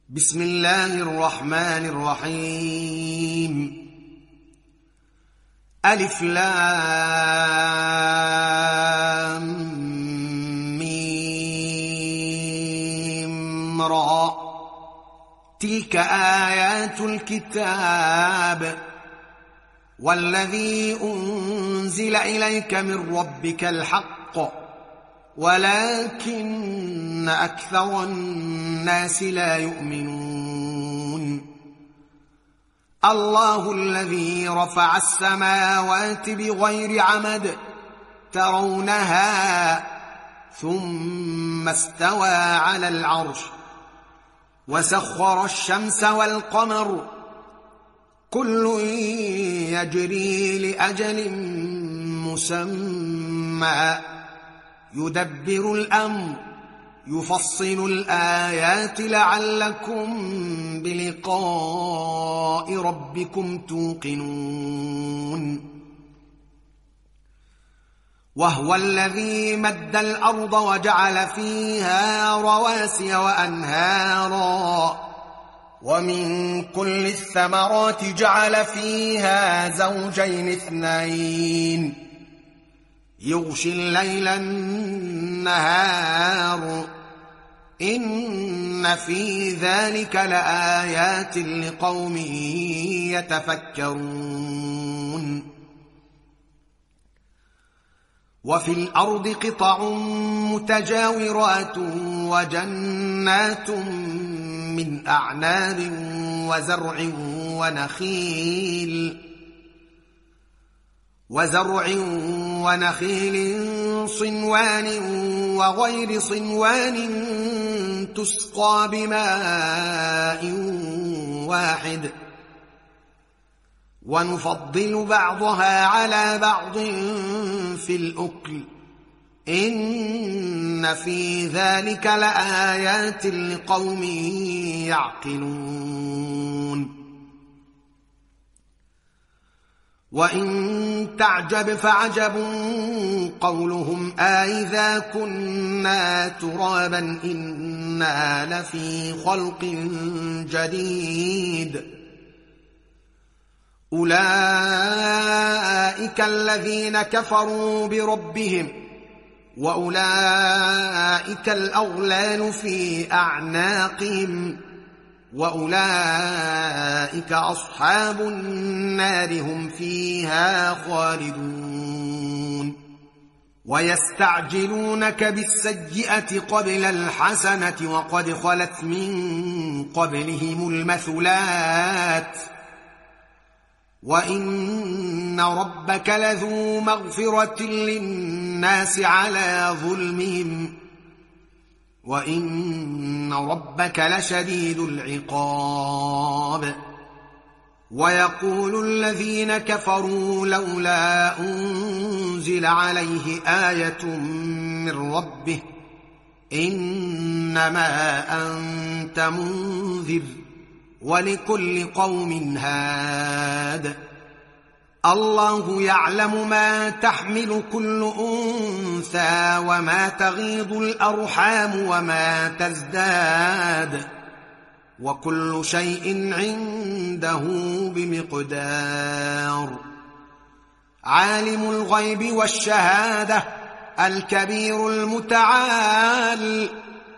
بسم الله الرحمن الرحيم. ألف لام ميم را. تلك آيات الكتاب والذي أنزل إليك من ربك الحق ولكن أكثر الناس لا يؤمنون. الله الذي رفع السماوات بغير عمد ترونها ثم استوى على العرش وسخر الشمس والقمر كل يجري لأجل مسمى يدبر الأمر يفصل الآيات لعلكم بلقاء ربكم توقنون. وهو الذي مد الأرض وجعل فيها رواسي وأنهارا ومن كل الثمرات جعل فيها زوجين اثنين يغشي الليل النهار إن في ذلك لآيات لقوم يتفكرون. وفي الأرض قطع متجاورات وجنات من أعناب وزرع ونخيل صنوان وغير صنوان تسقى بماء واحد ونفضل بعضها على بعض في الأكل إن في ذلك لآيات لقوم يعقلون. وإن تعجب فعجب قولهم أإذا كنا ترابا إنا لفي خلق جديد أولئك الذين كفروا بربهم وأولئك الأغلال في أعناقهم وأولئك أصحاب النار هم فيها خالدون. ويستعجلونك بالسيئة قبل الحسنة وقد خلت من قبلهم المثلات وإن ربك لذو مغفرة للناس على ظلمهم وإن ربك لشديد العقاب. ويقول الذين كفروا لولا أنزل عليه آية من ربه إنما أنت منذر ولكل قوم هاد. الله يعلم ما تحمل كل أنثى وما تغيض الأرحام وما تزداد وكل شيء عنده بمقدار. عالم الغيب والشهادة الكبير المتعال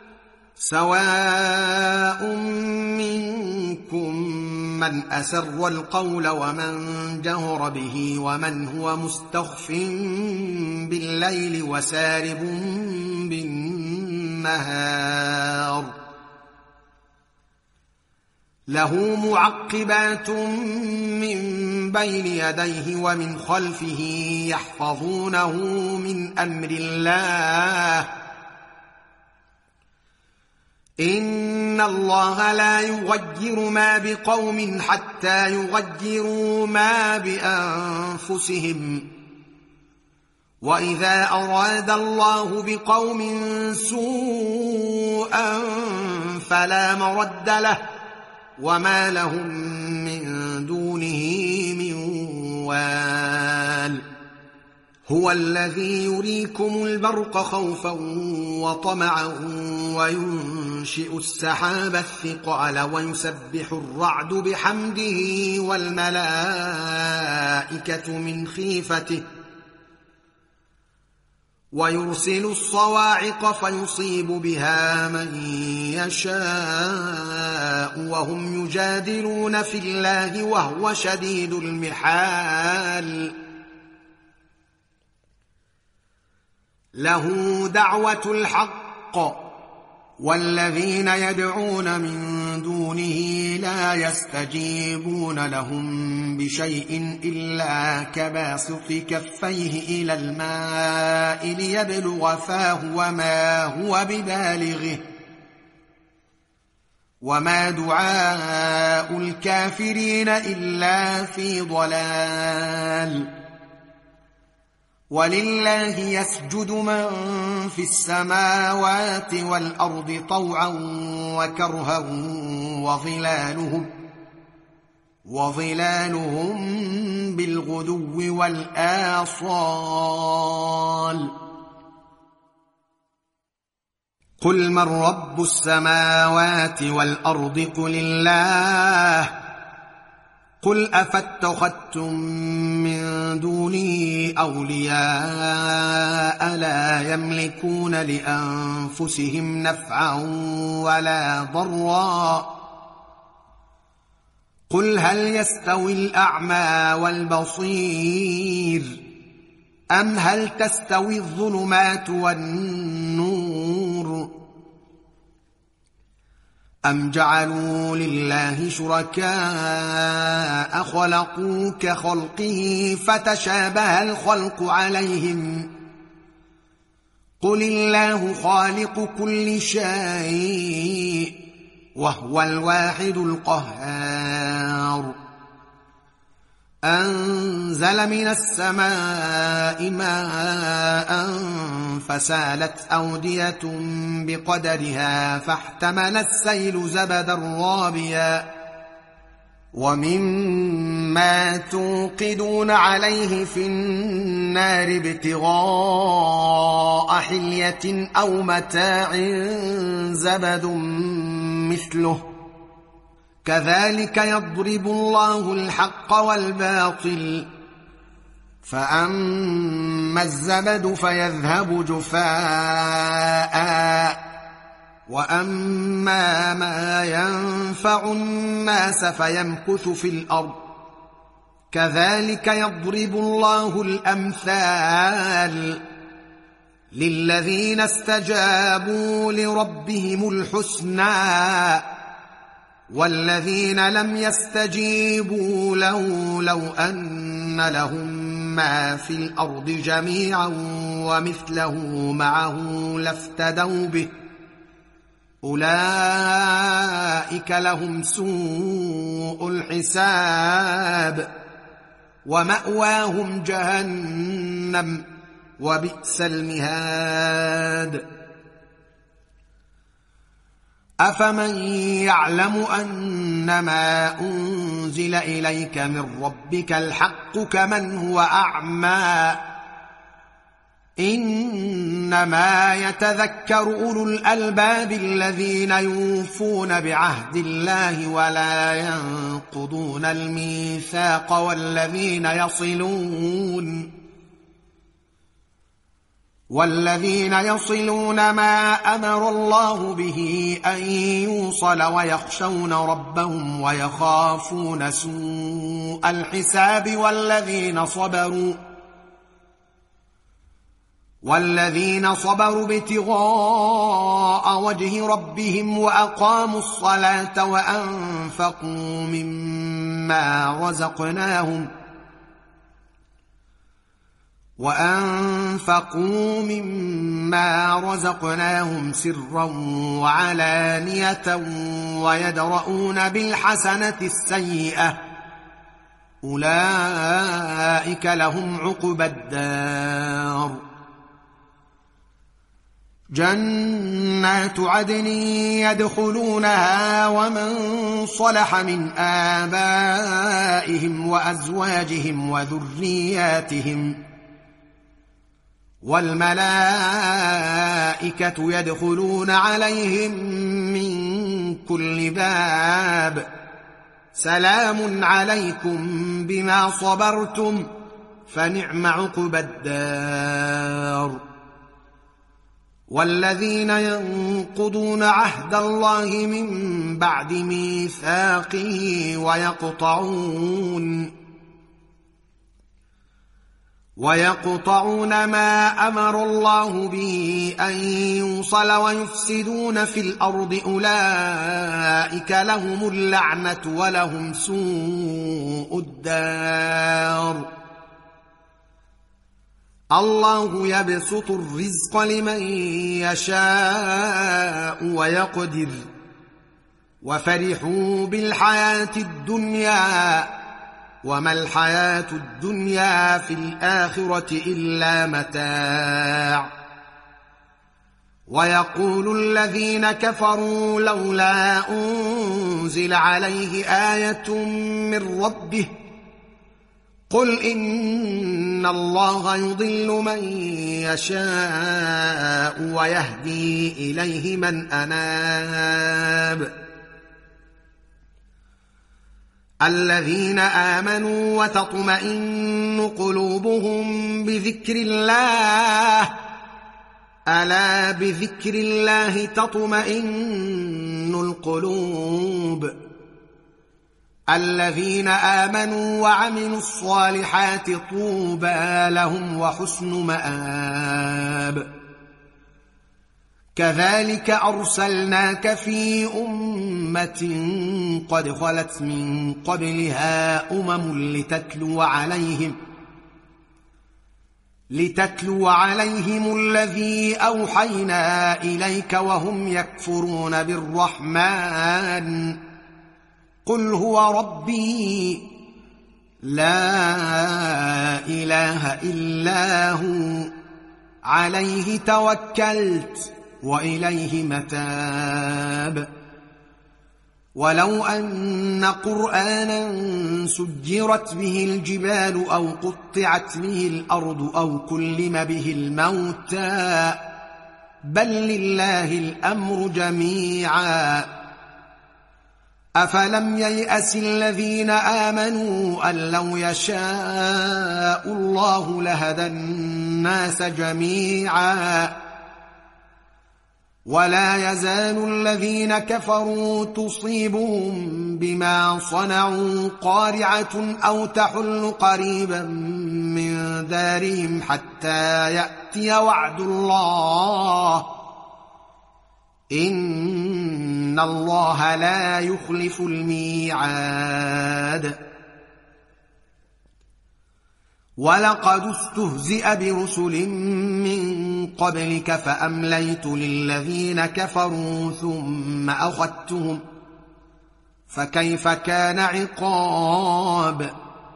سواء منكم من أسر القول ومن جهر به ومن هو مستخف بالليل وسارب بالنهار له معقبات من بين يديه ومن خلفه يحفظونه من أمر الله إن الله لا يغير ما بقوم حتى يغيروا ما بأنفسهم وإذا أراد الله بقوم سوءا فلا مرد له وما لهم من دونه من وال. هو الذي يريكم البرق خوفا وطمعا وينشئ السحاب الثقال ويسبح الرعد بحمده والملائكة من خيفته ويرسل الصواعق فيصيب بها من يشاء وهم يجادلون في الله وهو شديد المحال له دعوة الحق والذين يدعون من دونه لا يستجيبون لهم بشيء إلا كباسط كفيه إلى الماء ليبلغ فاه وما هو ببالغه وما دعاء الكافرين إلا في ضلال ولله يسجد من في السماوات والأرض طوعا وكرها وظلالهم بالغدو والآصال قل من رب السماوات والأرض قل الله قل أفاتخذتم من دونه أولياء لا يملكون لأنفسهم نفعا ولا ضرا قل هل يستوي الأعمى والبصير أم هل تستوي الظلمات والنور أم جعلوا لله شركاء خلقوا كخلقه فتشابه الخلق عليهم قل الله خالق كل شيء وهو الواحد القهار أنزل من السماء ماء فسالت أودية بقدرها فاحتمل السيل زبدا رابيا ومما توقدون عليه في النار ابتغاء حلية أو متاع زبد مثله كذلك يضرب الله الحق والباطل فأما الزبد فيذهب جفاء وأما ما ينفع الناس فيمكث في الأرض كذلك يضرب الله الأمثال للذين استجابوا لربهم الحسنى والذين لم يستجيبوا له لو أن لهم ما في الأرض جميعا ومثله معه لافتدوا به أولئك لهم سوء الحساب ومأواهم جهنم وبئس المهاد أفمن يعلم أنما أنزل إليك من ربك الحق كمن هو أعمى إنما يتذكر أولو الألباب الذين يوفون بعهد الله ولا ينقضون الميثاق والذين يصلون ما أمر الله به أن يوصل ويخشون ربهم ويخافون سوء الحساب والذين صبروا ابتغاء وجه ربهم وأقاموا الصلاة وأنفقوا مما رزقناهم سرا وعلانية ويدرؤون بالحسنة السيئة أولئك لهم عقبى الدار جنات عدن يدخلونها ومن صلح من آبائهم وأزواجهم والملائكة يدخلون عليهم من كل باب سلام عليكم بما صبرتم فنعم عقبى الدار. والذين ينقضون عهد الله من بعد ميثاقه ويقطعون ما أمر الله به أن يوصل ويفسدون في الأرض أولئك لهم اللعنة ولهم سوء الدار. الله يبسط الرزق لمن يشاء ويقدر وفرحوا بالحياة الدنيا وما الحياة الدنيا في الآخرة إلا متاع. ويقول الذين كفروا لولا أنزل عليه آية من ربه قل إن الله يضل من يشاء ويهدي إليه من أناب. الذين آمنوا وتطمئن قلوبهم بذكر الله ألا بذكر الله تطمئن القلوب. الذين آمنوا وعملوا الصالحات طوبى لهم وحسن مآب. كذلك أرسلناك في أمة قد خلت من قبلها لتتلو عليهم الذي أوحينا إليك وهم يكفرون بالرحمن قل هو ربي لا إله إلا هو عليه توكلت وإليه متاب. ولو أن قرآنا سجرت به الجبال أو قطعت به الأرض أو كلم به الموتى بل لله الأمر جميعا أفلم ييأس الذين آمنوا أن لو يشاء الله لهدى الناس جميعا ولا يزال الذين كفروا تصيبهم بما صنعوا قارعة أو تحل قريبا من دارهم حتى يأتي وعد الله إن الله لا يخلف الميعاد. ولقد استهزئ برسل من قبلك فأمليت للذين كفروا ثم أخذتهم فكيف كان عقاب.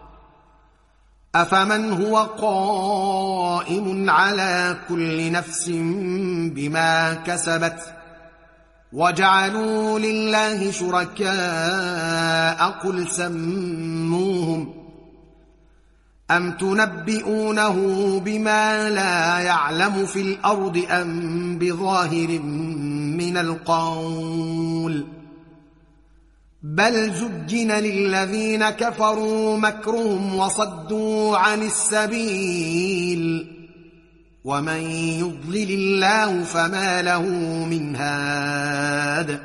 أفمن هو قائم على كل نفس بما كسبت وجعلوا لله شركاء قل سموهم أم تنبئونه بما لا يعلم في الأرض أم بظاهر من القول بل زجن للذين كفروا مكرهم وصدوا عن السبيل ومن يضلل الله فما له من هاد.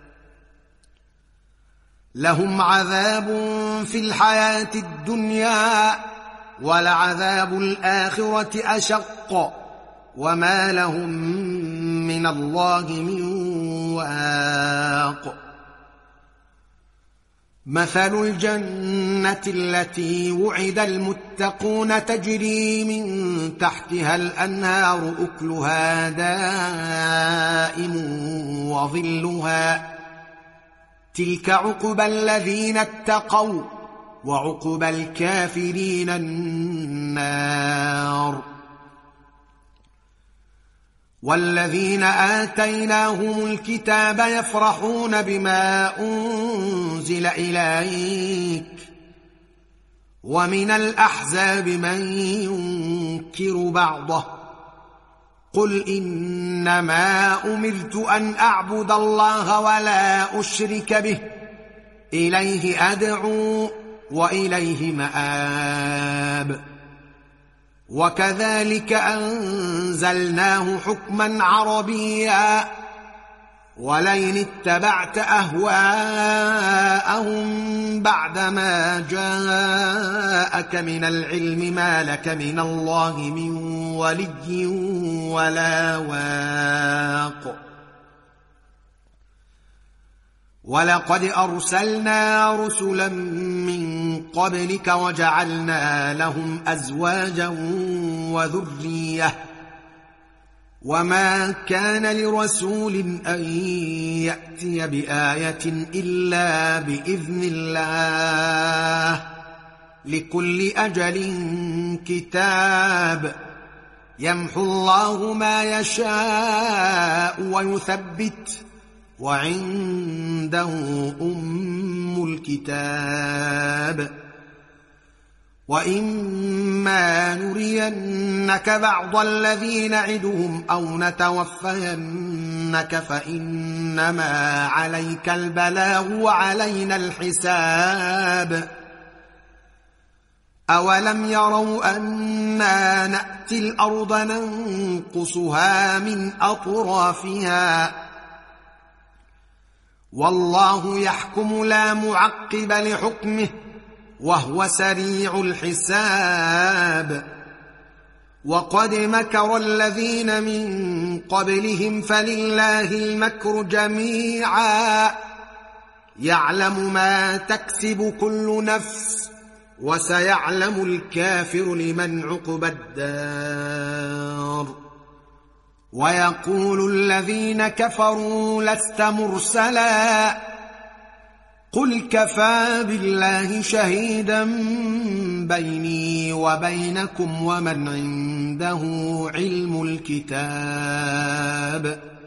لهم عذاب في الحياة الدنيا ولعذاب الآخرة أشق وما لهم من الله من واق. مثل الجنة التي وعد المتقون تجري من تحتها الأنهار أكلها دائم وظلها تلك عقبى الذين اتقوا وعقبى الكافرين النار. والذين آتيناهم الكتاب يفرحون بما أنزل إليك ومن الأحزاب من ينكر بعضه قل إنما أمرت أن أعبد الله ولا أشرك به إليه أدعو وإليه مآب. وكذلك أنزلناه حكما عربيا ولئن اتبعت أهواءهم بعدما جاءك من العلم ما لك من الله من ولي ولا واق. ولقد أرسلنا رسلا من قبلك وجعلنا لهم أزواجا وذرية وما كان لرسول أن يأتي بآية إلا بإذن الله لكل أجل كتاب يمحو الله ما يشاء ويثبت وعنده أم الكتاب. وإما نرينك بعض الذي نعدهم أو نتوفينك فإنما عليك البلاغ وعلينا الحساب. أولم يروا أنا نأتي الأرض ننقصها من أطرافها والله يحكم لا معقب لحكمه وهو سريع الحساب. وقد مكر الذين من قبلهم فلله المكر جميعا يعلم ما تكسب كل نفس وسيعلم الكافر لمن عقبى الدار. ويقول الذين كفروا لست مرسلا قل كفى بالله شهيدا بيني وبينكم ومن عنده علم الكتاب.